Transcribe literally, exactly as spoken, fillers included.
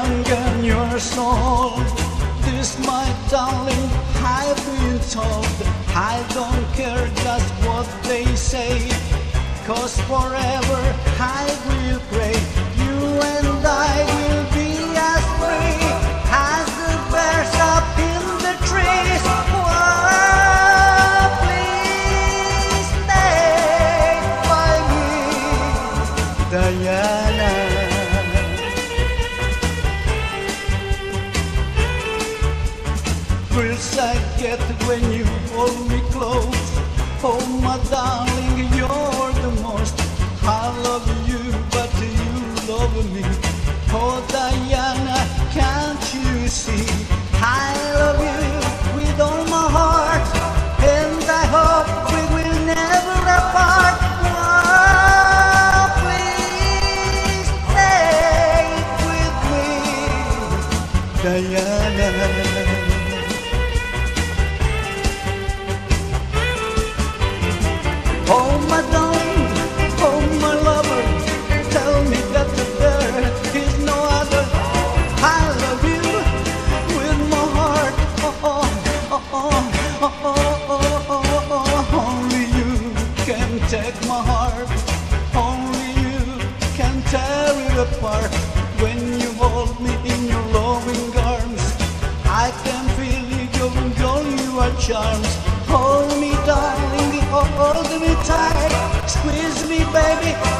young and you're so old. This, my darling, I've been told. I don't care just what they say, 'cause forever I will pray. You and I will be as free as the birds up in the trees. Oh, please stay by me, Diana. Thrills I get when you hold me close. Oh, my darling, you're the most. I love you, but you love me. Oh, Diana, can't you see? I love you with all my heart, and I hope we will never apart. Oh, please stay with me, Diana. Oh, my darling, oh, my lover, tell me that there is no other. I love you with my heart. Oh, oh, oh, oh, oh, oh, oh, oh. Only you can take my heart. Only you can tear it apart. When you hold me in your loving arms, I can feel your, your, your charms. Hold me, darling, hold me tight. Squeeze me, baby,